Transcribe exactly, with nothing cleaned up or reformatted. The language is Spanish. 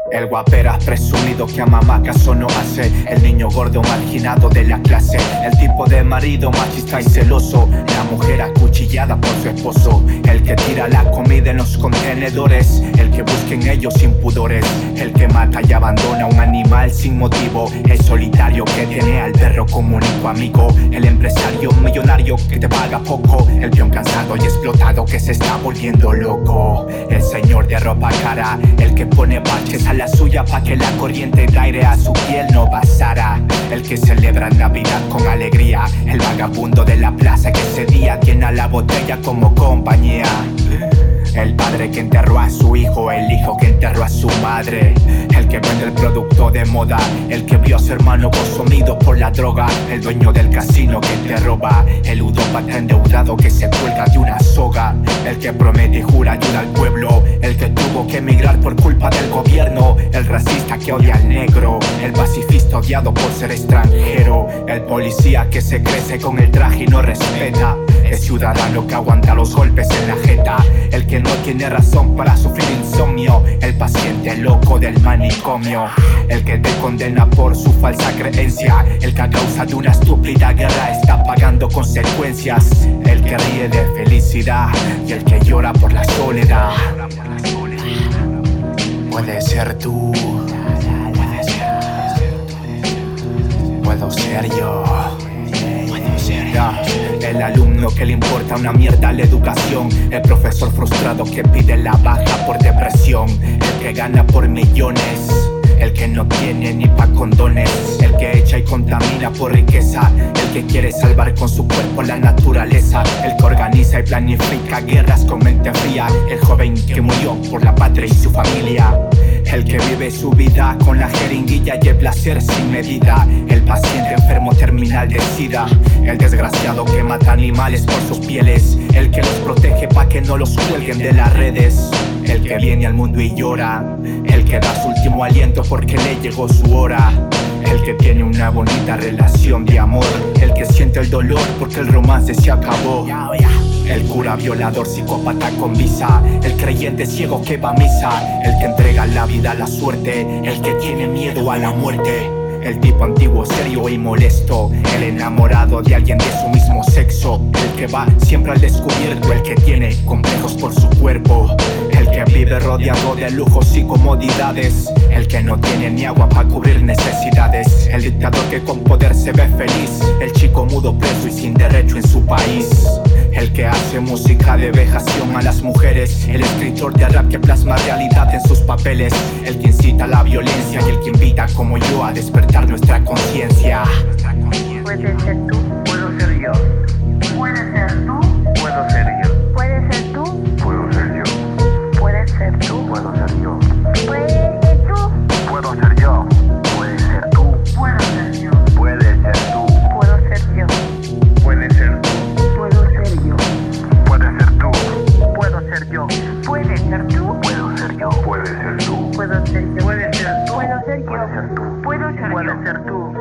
El guaperas presumido que a mamá caso no hace. El niño gordo marginado de la clase. El tipo de marido machista y celoso. La mujer acuchillada por su esposo. El que tira la comida en los contenedores. El que busca en ellos sin pudores. El que mata y abandona a un animal sin motivo. El solitario que tiene al perro como único amigo. El empresario millonario que te paga poco. El peón cansado y explotado que se está volviendo loco. El señor de ropa cara. El que pone parches a la suya pa' que la corriente de aire a su piel no pasara. El que celebra Navidad con alegría. El vagabundo de la plaza que ese día tiene a la botella como compañía. El padre que enterró a su hijo, el hijo que enterró a su madre. El que vende el producto de moda, el que vio a su hermano consumido por la droga. El dueño del casino que te roba, el ludópata endeudado que se cuelga de una soga. El que promete y jura ayuda al pueblo, el que tuvo que emigrar por culpa del gobierno. El racista que odia al negro, el pacifista odiado por ser extranjero. El policía que se crece con el traje y no respeta. El ciudadano que aguanta los golpes en la jeta. El que no tiene razón para sufrir insomnio. El paciente loco del manicomio. El que te condena por su falsa creencia. El que a causa de una estúpida guerra está pagando consecuencias. El que ríe de felicidad y el que llora por la soledad. Puede ser tú. Puede ser. Puedo ser yo. El alumno que le importa una mierda la educación. El profesor frustrado que pide la baja por depresión. El que gana por millones. El que no tiene ni pa' condones. El que echa y contamina por riqueza. El que quiere salvar con su cuerpo la naturaleza. El que organiza y planifica guerras con mente fría. El joven que murió por la patria y su familia. El que vive su vida con la jeringuilla y el placer sin medida. El paciente enfermo terminal de sida. El desgraciado que mata animales por sus pieles. El que los protege pa' que no los cuelguen de las redes. El que viene al mundo y llora. El que da su último aliento porque le llegó su hora. El que tiene una bonita relación de amor. El que siente el dolor porque el romance se acabó. El cura violador psicópata con visa. El creyente ciego que va a misa. El que entrega la vida a la suerte. El que tiene miedo a la muerte. El tipo antiguo, serio y molesto. El enamorado de alguien de su mismo sexo. El que va siempre al descubierto. El que tiene complejos por su cuerpo. El que vive rodeado de lujos y comodidades. El que no tiene ni agua para cubrir necesidades. El dictador que con poder se ve feliz. El chico mudo preso y sin derecho en su país. El que hace música de vejación a las mujeres. El escritor de rap que plasma realidad en sus papeles. El que incita a la violencia y el que invita como yo a despertar nuestra conciencia. Puede ser tú, puedo ser yo. puede ser tú, Puedo ser yo. puede ser tú, Puedo ser yo. puede ser tú, Puedo ser yo. puede ser tú, Puedo ser yo. Puede ser tú. puedo ser yo, Puede ser tú. puedo ser yo, Puede ser tú. puedo ser yo, Puede ser tú. puedo ser yo, puede ser tú, Puedo ser yo. Puede ser tú. puedo ser yo, Puede ser tú. puedo ser Puede ser yo, tú. puedo ser Puede yo, ser tú.